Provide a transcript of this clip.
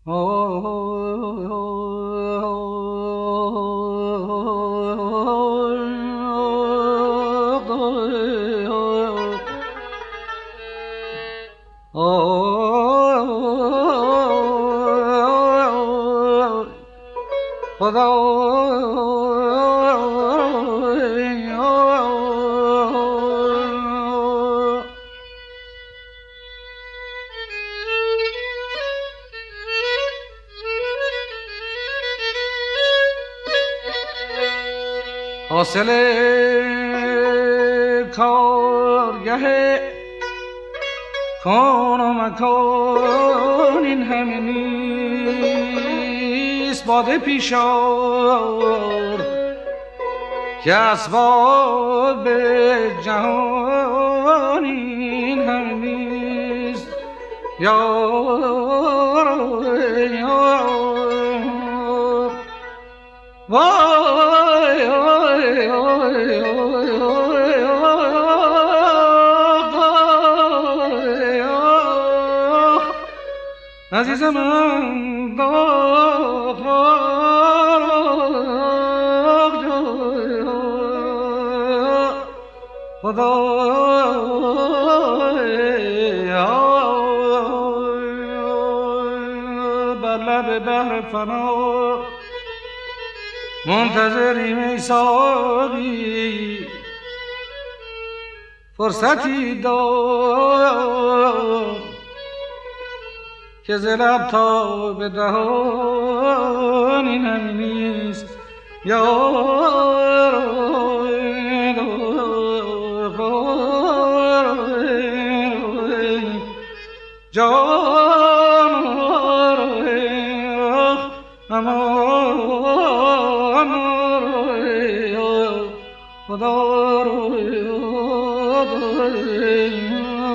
حاصل کارگه کان و مکان این همه نیست. باده پیش آر که اسباب جهان این همه نیست. یار وای عزیز من خدا بر لب بحر فنا منتظریم ای ساقی. فرصتی دار که ز لب تا به دهان این همه نیست. یار جان امان خدا رو